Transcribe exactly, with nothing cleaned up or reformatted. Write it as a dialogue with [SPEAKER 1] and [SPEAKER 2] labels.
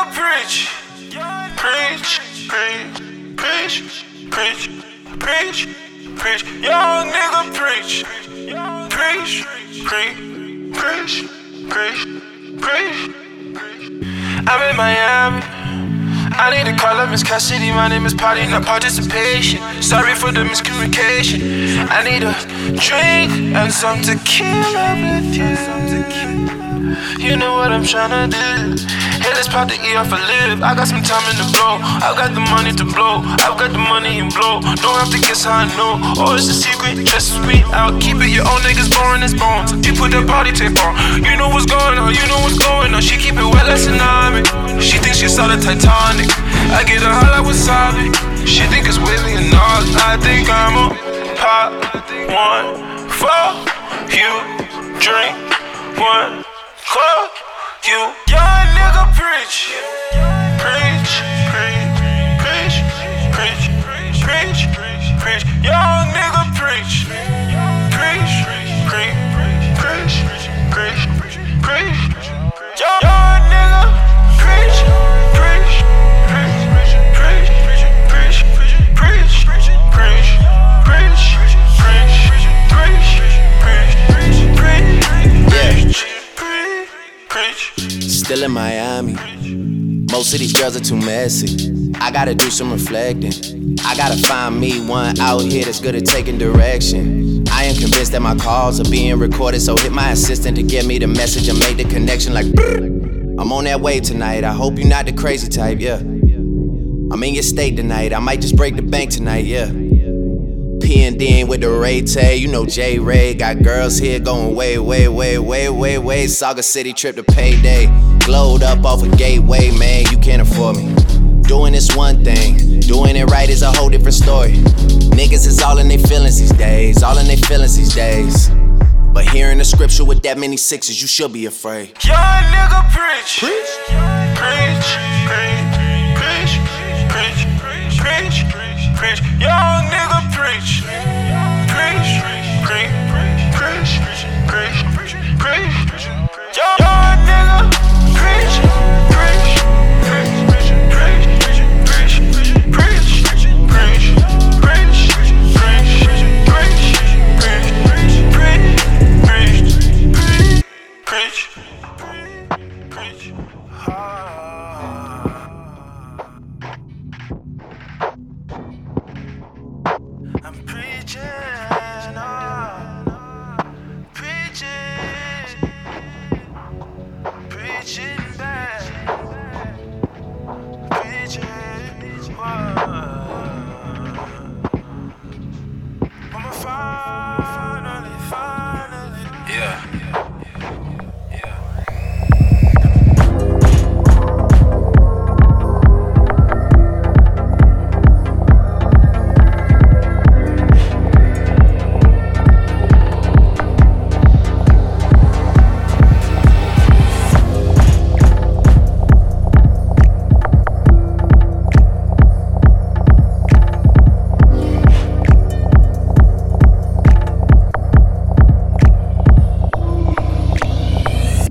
[SPEAKER 1] nigga preach. Preach, preach, preach, preach, preach, preach. Young nigga preach. Preach, preach, preach, preach, preach. I'm in Miami. I need to call up Miss Cassidy. My name is Party, not participation. Sorry for the miscommunication. I need a drink and some tequila with you. You know what I'm tryna do. Hey, let's pop the E off a lip. I got some time in the blow. I've got the money to blow. I've got the money and blow. Don't have to guess how I know. Oh, it's a secret. Trust me, I'll keep it. Your own niggas boring as bones. She put that body tape on. You know what's going on. You know what's going on. She keep it wet like tsunami. She thinks she saw the Titanic. I get a holla wasabi. She think it's with me and all. I think I'm a pop one for you. Drink one. Fuck you, young nigga preach. Preach, preach, preach, preach, preach, preach. Young nigga preach. Preach, preach, preach, preach, preach. Young nigga preach. Preach, preach, preach, preach, preach, preach, preach, preach, preach, preach.
[SPEAKER 2] Still in Miami. Most of these girls are too messy. I gotta do some reflecting. I gotta find me one out here that's good at taking direction. I am convinced that my calls are being recorded, so hit my assistant to get me the message and make the connection like brrr. I'm on that wave tonight. I hope you're not the crazy type, yeah. I'm in your state tonight. I might just break the bank tonight, yeah. P and D with the Ray Tay, you know J Ray. Got girls here going way, way, way, way, way, way. Saga City trip to payday. Glowed up off a gateway, man, you can't afford me. Doing this one thing, doing it right is a whole different story. Niggas is all in their feelings these days, all in their feelings these days. But hearing the scripture with that many sixes, you should be afraid.
[SPEAKER 1] Young nigga preach. Preach.